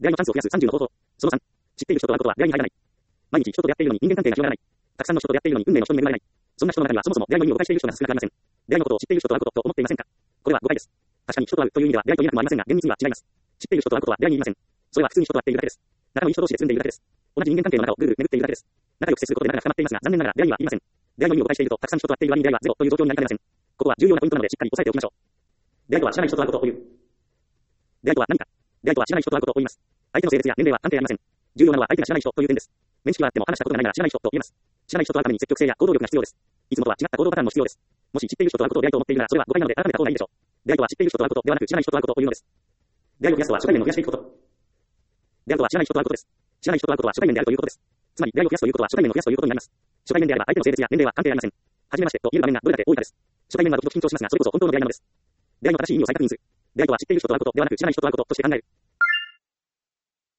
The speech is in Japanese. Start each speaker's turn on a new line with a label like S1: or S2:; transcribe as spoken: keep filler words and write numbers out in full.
S1: 出会いのチャンスを増やすさんじゅうの方法。そのさん、知っている人と会うことは出会いに入らない。毎日人と出会っているのに人間関係が広がらない。たくさんの人と出会っているのに運命の人に恵まれない。そんな人の中にはそもそも出会いの意味を誤解している人が少なくありません。出会いのことを知っている人と会うことと思っていませんか？これは誤解です。確かに人と会うという意味では出会いと言えなくもありませんが、厳密には違います。知っている人と会うことは出会いにいりません。それは普通に人と会っているだけです。仲のいい人同士で住んでいるだけです。同じ人間関係の中をぐるぐる巡っているだけです。仲良く接することで仲が深まっていますが、残念ながら出会いはいりません。出会いの意味を誤解していると、たくさん人と会っている割に出会いはゼロという状況になりかねません。ここは重要なポイントなのでしっかり押さえておきましょう。出会いとは知らない人と会うことを言う。出会いとは何か。出会いとは知らない人と会うことを言います。相手の性別や年齢は関係ありません。重要なのは相手が知らない人という点です。面識はあっても話したことがないなら知らない人と言えます。知らない人と会うために積極性や行動力が必要です。いつもとは違った行動パターンも必要です。もし知っている人と会うことを出会いと思っているならそれは誤解なので改めた方がいいでしょう。出会いとは知っている人と会うことではなく知らない人と会うことというのです。出会いを増やすとは初対面を増やしていくこと。出会いとは知らない人と会うことです。知らない人と会うことは初対面であるということです。つまり出会いを増やすということは初対面を増やすということになります。初対面であれば相手の性別や年齢は関係ありません。はじめましてと言える場面がどれだけ多いかです。初対面はドキドキ緊張しますがそれこそ本当の出会いなのです。出会いの正しい意味を再確認する。出会いとは知っている人と会うことではなく知らない人と会うこととして考える。